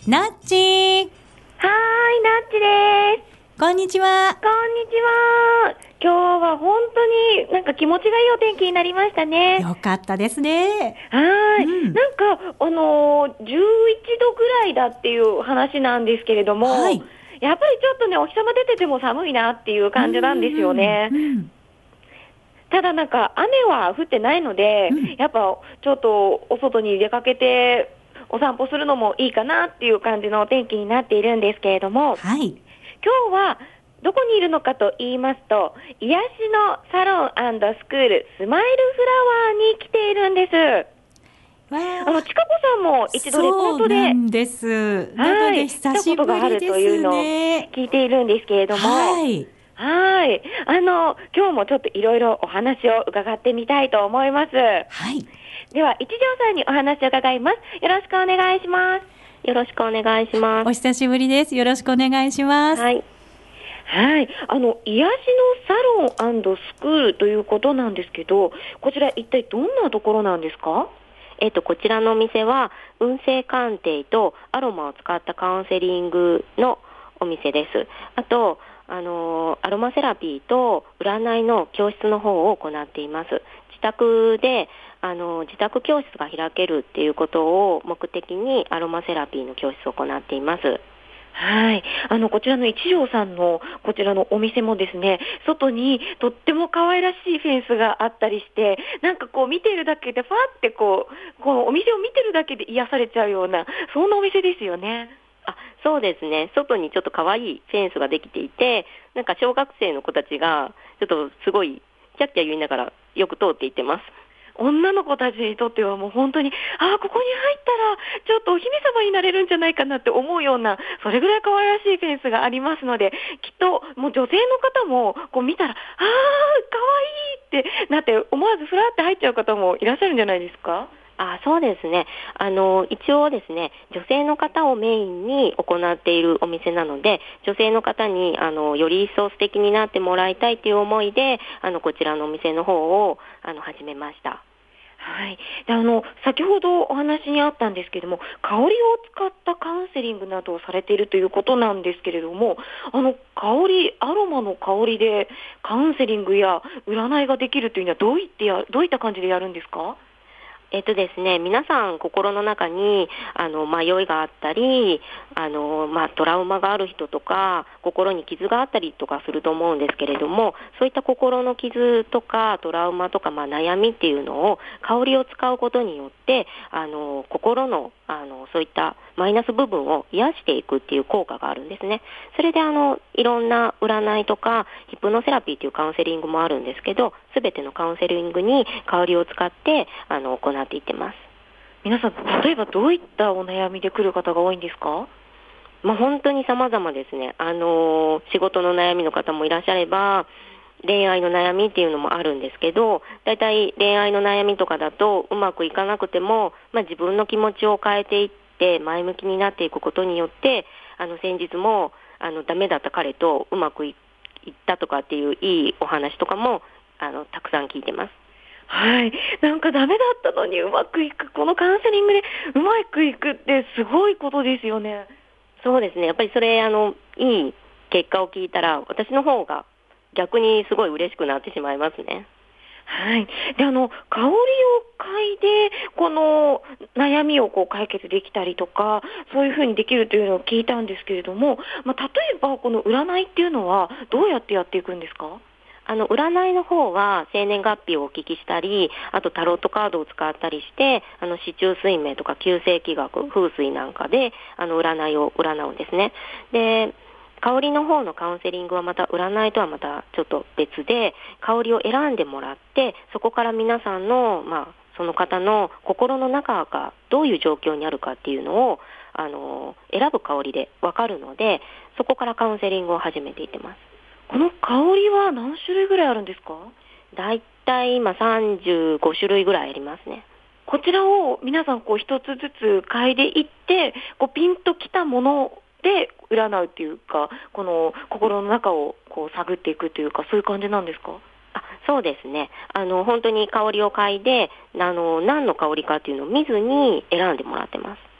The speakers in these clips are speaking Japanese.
なっちー。 はーい、なっちです。 こんにちは。 こんにちは。今日は本当になんか気持ちがいいお天気になりましたね。 よかったですね。 はーい、 うん、 なんか11度ぐらいだっていう話なんですけれども、 はい。 やっぱりちょっとね、お日様出てても寒いなっていう感じなんですよね。 うんうんただなんか雨は降ってないので、 うん、 やっぱちょっとお外に出かけてお散歩するのもいいかなっていう感じのお天気になっているんですけれども、 はい。 今日はどこにいるのかと言いますと、癒しのサロン&スクールスマイルフラワーに来ているんです。 わー、 ちかこさんも一度レポートで、 そうなんです。なので久しぶりで来たことがあるというすのをね。 聞いているんですけれども、 はい。 はい。今日もちょっといろいろお話を伺ってみたいと思います。 はい。 では、一条さんにお話を伺います。よろしくお願いします。よろしくお願いしまお久しぶりです。よろしくお願いします。 はい。はい。癒しのサロン&スクールということなんですけど、こちら一体どんなところなんですか？ こちらのお店は運勢鑑定とアロマを使ったカウンセリングのお店です。あとアロマセラピーと占いの教室の方を行っています。自宅で自宅教室が開けるっていうことを目的にアロマセラピーの教室を行っています。 はい。こちらの一条さんのこちらのお店もですね、外にとっても可愛らしいフェンスがあったりして、なんかこう見ているだけでファーってこのお店を見てるだけで癒されちゃうような、そんなお店ですよね。 そうですね。外にちょっと可愛いフェンスができていて、なんか小学生の子たちがちょっとすごいキャッキャ言いながらよく通っていってます。 女の子たちにとってはもう本当に、ここに入ったらちょっとお姫様になれるんじゃないかなって思うような、それぐらい可愛らしいフェンスがありますので、きっともう女性の方もこう見たら、可愛いってなって思わずふらって入っちゃう方もいらっしゃるんじゃないですか？ そうですね。一応ですね、女性の方をメインに行っているお店なので、女性の方により一層素敵になってもらいたいという思いで、こちらのお店の方を始めました。 はい。で、先ほどお話にあったんですけれども、香りを使ったカウンセリングなどをされているということなんですけれども、アロマの香りでカウンセリングや占いができるというのはどういった感じでやるんですか？ ですね、皆さん心の中に迷いがあったり、トラウマがある人とか心に傷があったりとかすると思うんですけれども、そういった心の傷とかトラウマとか、悩みっていうのを香りを使うことによって心のそういったマイナス部分を癒していくっていう効果があるんですね。それでいろんな占いとかヒプノセラピーというカウンセリングもあるんですけど、すべてのカウンセリングに香りを使って行っていってます。 皆さん、例えばどういったお悩みで来る方が多いんですか？ 本当に様々ですね。仕事の悩みの方もいらっしゃれば、恋愛の悩みっていうのもあるんですけど、だいたい恋愛の悩みとかだとうまくいかなくても、自分の気持ちを変えていって前向きになっていくことによって、先日もダメだった彼とうまくいったとかっていういいお話とかもたくさん聞いてます。 はい。なんかダメだったのにうまくいく、このカウンセリングでうまくいくってすごいことですよね。 そうですね。やっぱりそれいい結果を聞いたら私の方が逆にすごい嬉しくなってしまいますね。 はい。で、香りを嗅いで、この悩みを解決できたりとか、そういうふうにできるというのを聞いたんですけれども、例えばこの占いっていうのはどうやってやっていくんですか？ 占いの方は生年月日をお聞きしたり、あとタロットカードを使ったりして、四柱推命とか九星気学、風水なんかで占いを占うんですね。で、香りの方のカウンセリングはまた占いとはまたちょっと別で、香りを選んでもらって、そこから皆さんのその方の心の中がどういう状況にあるかっていうのを選ぶ香りでわかるので、そこからカウンセリングを始めていってます。 この香りは何種類ぐらいあるんですか？ だいたい今35種類ぐらいありますね。 こちらを皆さん一つずつ嗅いでいって、ピンときたもので占うっていうか、この心の中を探っていくというか、そういう感じなんですか？ そうですね。本当に香りを嗅いで、何の香りかっていうのを見ずに選んでもらってます。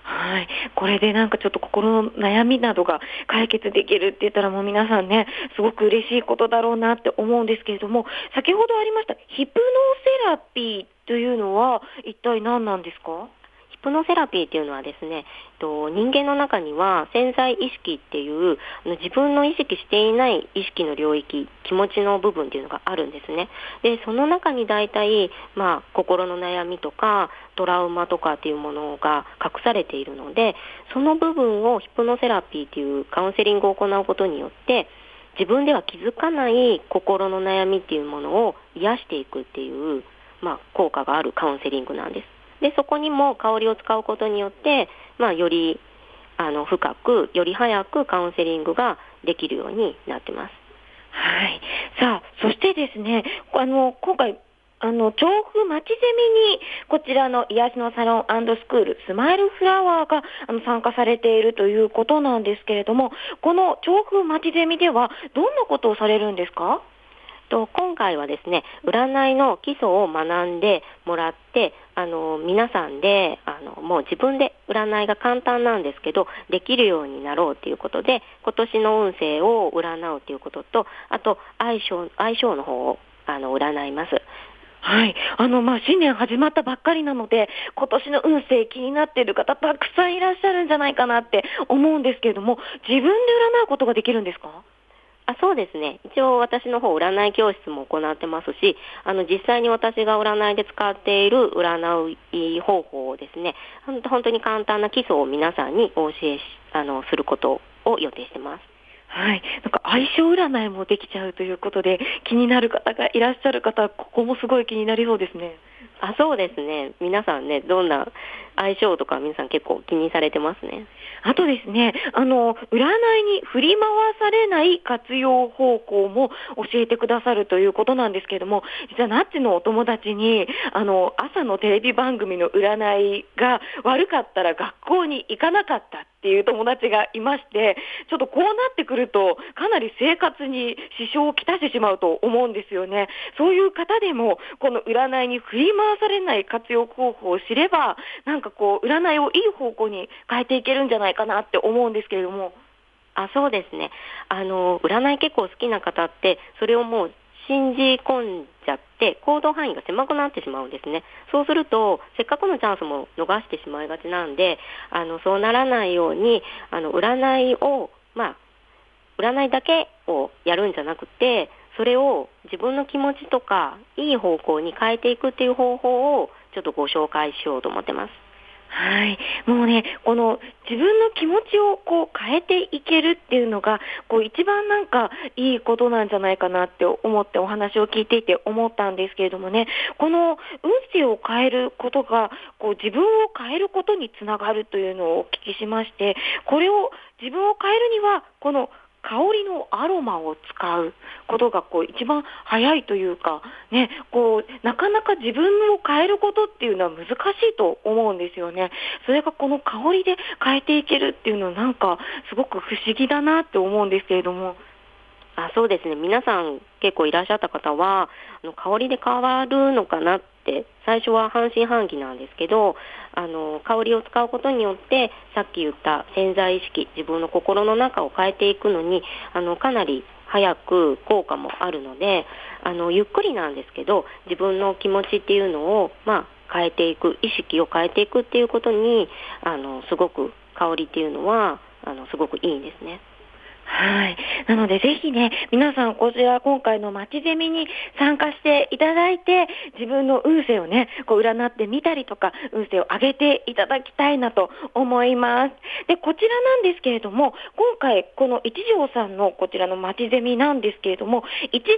はい。これでなんかちょっと心の悩みなどが解決できるって言ったらもう皆さんね、すごく嬉しいことだろうなって思うんですけれども、先ほどありましたヒプノセラピーというのは一体何なんですか？ ヒプノセラピーっていうのはですね、人間の中には潜在意識っていう自分の意識していない意識の領域、気持ちの部分っていうのがあるんですね。で、その中に大体、心の悩みとかトラウマとかっていうものが隠されているので、その部分をヒプノセラピーっていうカウンセリングを行うことによって、自分では気づかない心の悩みっていうものを癒していくっていう、効果があるカウンセリングなんです。で、そこにも香りを使うことによって、より深く、より早くカウンセリングができるようになってます。 はい。さあ、そしてですね、今回、調布町ゼミに、こちらの癒しのサロン&スクール、スマイルフラワーが参加されているということなんですけれども、この調布町ゼミでは、どんなことをされるんですか？ 今回はですね、占いの基礎を学んでもらって、皆さんで、もう自分で占いが簡単なんですけど、できるようになろうということで、今年の運勢を占うということと、あと、相性の方を、占います。 はい。新年始まったばっかりなので、今年の運勢気になっている方、たくさんいらっしゃるんじゃないかなって思うんですけれども、自分で占うことができるんですか？ そうですね。一応私の方占い教室も行ってますし、実際に私が占いで使っている占い方法をですね、本当に簡単な基礎を皆さんにお教えすることを予定してます。 はい。なんか相性占いもできちゃうということで、気になる方がいらっしゃる方、ここもすごい気になりそうですね。 そうですね。皆さんね、どんな相性とか皆さん結構気にされてますね。 あとですね、占いに振り回されない活用方法も教えてくださるということなんですけれども、実はナッチのお友達に、朝のテレビ番組の占いが悪かったら学校に行かなかったっていう友達がいまして、ちょっとこうなってくると、かなり生活に支障をきたしてしまうと思うんですよね。そういう方でも、この占いに振り回されない活用方法を知れば、なんか占いをいい方向に変えていけるんじゃないかなって思うんですけれども。 そうですね。占い結構好きな方って、それをもう信じ込んじゃって、行動範囲が狭くなってしまうんですね。そうすると、せっかくのチャンスも逃してしまいがちなんで、そうならないように、占いを、占いだけをやるんじゃなくて、それを自分の気持ちとか、いい方向に変えていくっていう方法を、ちょっとご紹介しようと思ってます。 はい。もうね、この自分の気持ちを変えていけるっていうのが、一番なんかいいことなんじゃないかなって思ってお話を聞いていて思ったんですけれどもね、この運勢を変えることが、自分を変えることにつながるというのをお聞きしまして、これを自分を変えるには、この香りのアロマを使うことが一番早いというか、ね、なかなか自分を変えることっていうのは難しいと思うんですよね。それがこの香りで変えていけるっていうのはなんかすごく不思議だなって思うんですけれども。 そうですね。皆さん結構いらっしゃった方は、香りで変わるのかなって、最初は半信半疑なんですけど、香りを使うことによって、さっき言った潜在意識、自分の心の中を変えていくのに、かなり早く効果もあるので、ゆっくりなんですけど、自分の気持ちっていうのを、変えていく、意識を変えていくっていうことに、すごく香りっていうのは、すごくいいんですね。 はい。なのでぜひね、皆さんこちら今回の町ゼミに参加していただいて、自分の運勢をね、占ってみたりとか、運勢を上げていただきたいなと思います。で、こちらなんですけれども、今回この一条さんのこちらの町ゼミなんですけれども、1月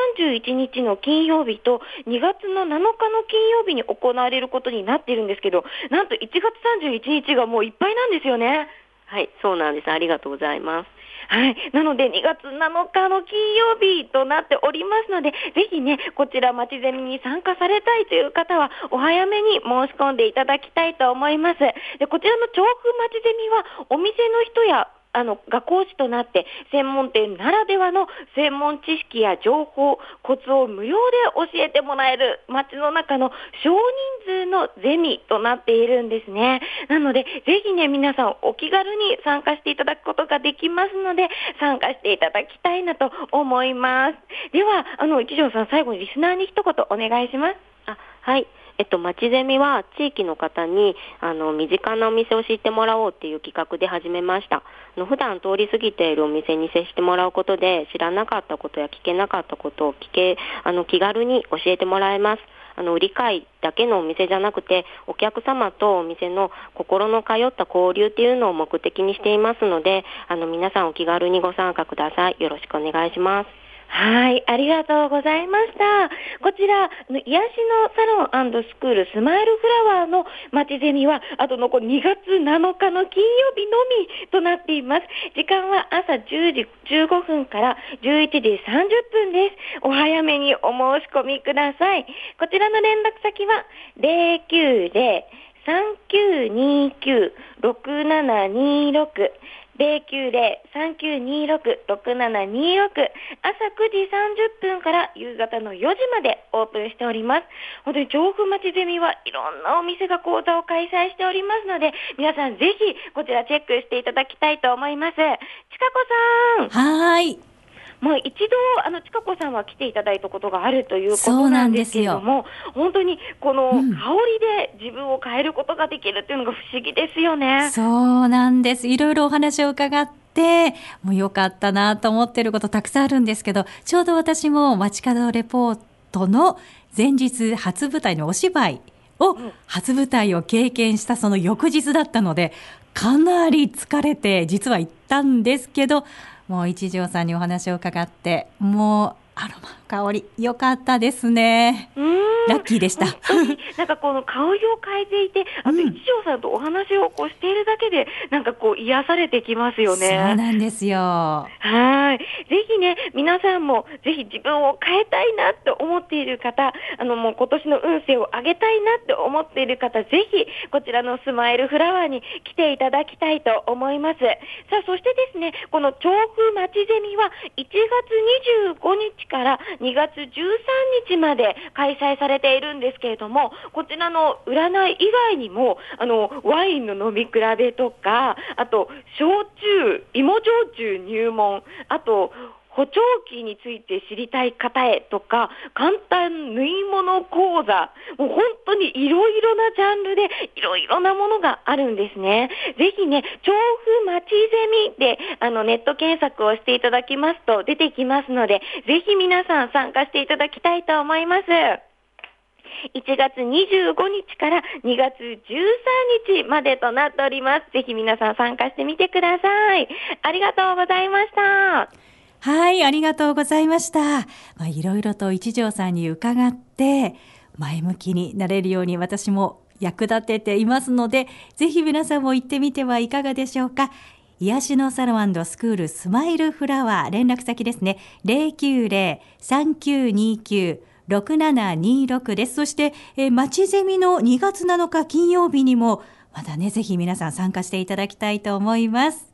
31日の金曜日と2月の7日の金曜日に行われることになっているんですけど、なんと1月31日がもういっぱいなんですよね。 はい、そうなんです。ありがとうございます。 はい。なので、2月7日の金曜日となっておりますので、ぜひね、こちら町ゼミに参加されたいという方は、お早めに申し込んでいただきたいと思います。で、こちらの調布町ゼミは、お店の人やが講師となって専門店ならではの専門知識や情報、コツを無料で教えてもらえる街の中の少人数のゼミとなっているんですね。なのでぜひね、皆さんお気軽に参加していただくことができますので、参加していただきたいなと思います。では一条さん、最後にリスナーに一言お願いします。 はい。まちゼミは地域の方に身近なお店を知ってもらおうっていう企画で始めました。普段通り過ぎているお店に接してもらうことで、知らなかったことや聞けなかったことを気軽に教えてもらえます。売り買いだけのお店じゃなくて、お客様とお店の心の通った交流っていうのを目的にしていますので、皆さんお気軽にご参加ください。よろしくお願いします。 はい、ありがとうございました。こちら、癒しのサロン&スクールスマイルフラワーのまちゼミは、あと残り2月7日の金曜日のみとなっています。時間は朝10時15分から11時30分です。お早めにお申し込みください。こちらの連絡先は、090-3929-6726 090-3926-6726 朝9時30分から夕方の4時までオープンしております。本当に調布まちゼミはいろんなお店が講座を開催しておりますので、皆さんぜひこちらチェックしていただきたいと思います。ちかこさん。 はい。 もう一度ちかこさんは来ていただいたことがあるということなんですけれども、本当にこの香りで自分を変えることができるっていうのが不思議ですよね。 そうなんです。いろいろお話を伺ってもう良かったなと思っていることたくさんあるんですけど、ちょうど私も街角レポートの前日初舞台のお芝居を、初舞台を経験したその翌日だったので、かなり疲れて実は行ったんですけど、もう一条さんにお話を伺って、もうアロマ香り良かったですね。ラッキーでした。 なんかこの香りを変えていて、あと一条さんとお話をしているだけでなんか癒されてきますよね。 そうなんですよ。 はい。ぜひね、皆さんもぜひ自分を変えたいなって思っている方、もう今年の運勢を上げたいなって思っている方、ぜひこちらのスマイルフラワーに来ていただきたいと思います。さあ、そしてですね、この調布まちゼミは1月25日から2月13日まで開催されているんですけれども、こちらの占い以外にもワインの飲み比べとか、あと焼酎、芋焼酎入門、あと補聴器について知りたい方へとか、簡単縫い物講座、もう本当にいろいろなジャンルでいろいろなものがあるんですね。ぜひね、調布まちゼミでネット検索をしていただきますと出てきますので、ぜひ皆さん参加していただきたいと思います。1月25日から2月13日までとなっております。ぜひ皆さん参加してみてください。ありがとうございました。 はい、ありがとうございました。いろいろと一条さんに伺って前向きになれるように私も役立てていますので、ぜひ皆さんも行ってみてはいかがでしょうか。癒しのサロン&スクールスマイルフラワー、連絡先ですね。090-3929-6726 です。そして、まちゼミの2月7日金曜日にもまたね、ぜひ皆さん参加していただきたいと思います。